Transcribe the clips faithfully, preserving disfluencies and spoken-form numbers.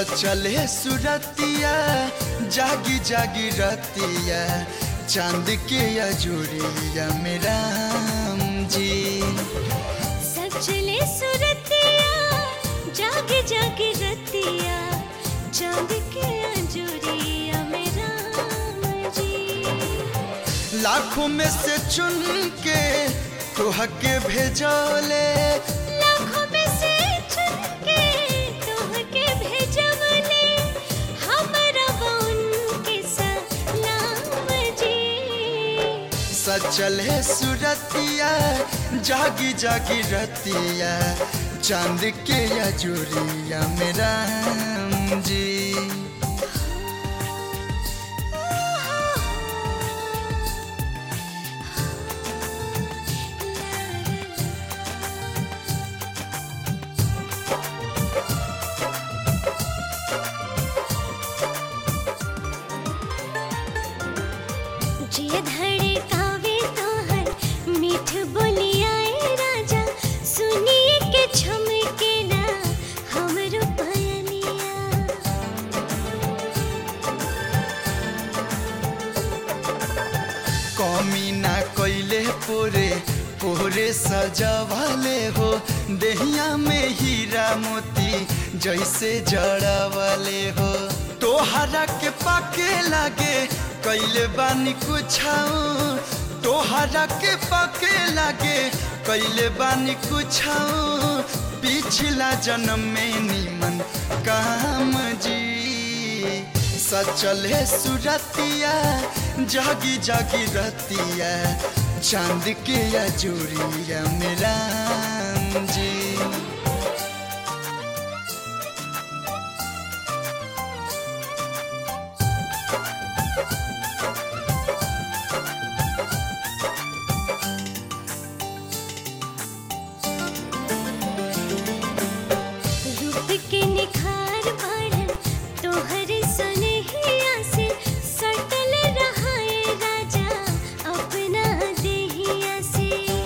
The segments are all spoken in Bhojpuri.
सचले सुरतिया जागी जागी रतिया चांद के अजूरिया में राम जी। सचले सुरतिया जागी जागी रतिया चांद के अजूरिया में राम जी। लाखों में से चुन के तोह के भेजले, लाखों में से चुन के तोह के भेजले, हमरा उनके सलाम जी। सचले सुरतिया जागी जागी रतिया चांद के अजूरिया में राम जी। जिया धड़कावे तोहर मीठ बोलिया राजा, सुनिए के छमकेला हमरो पयलिया। कमी ना कैले पोरे पोरे सजावाले हो, देहिया में हीरा मोती जैसे जड़ावाले हो। तोहरा के पाके लागे कैले बानी कुछाऊ, तोहरा के पाके लागे कैले बानी कुछाऊ, पिछला जन्म में निमन काम जी। सचले सुरतिया जागी जागी रतिया चांद के अजूरिया में राम जी। के निखार बढ़ल तोहर सनहिया से, सटल रहाए राजा अपना देहिया से।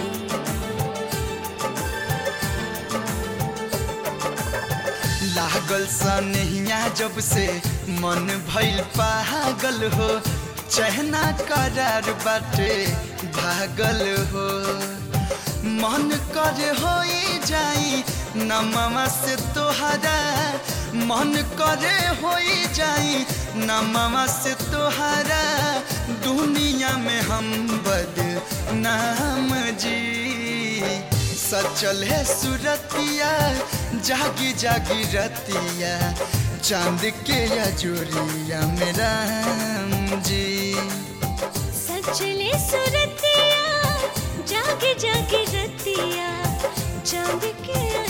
लागल सनहिया जब से मन भइल पागल हो, चहना करार बाटे भागल हो। मन कर होई जाई नमवा से तोहरा, मन करे होई जाई नमवा से तोहरा, दुनिया में हम बदनाम जी। सचले सुरतिया जागी जागी रतिया चांद के अजूरिया में राम जी। सचले सुरतिया जागी जागी रतिया चांद के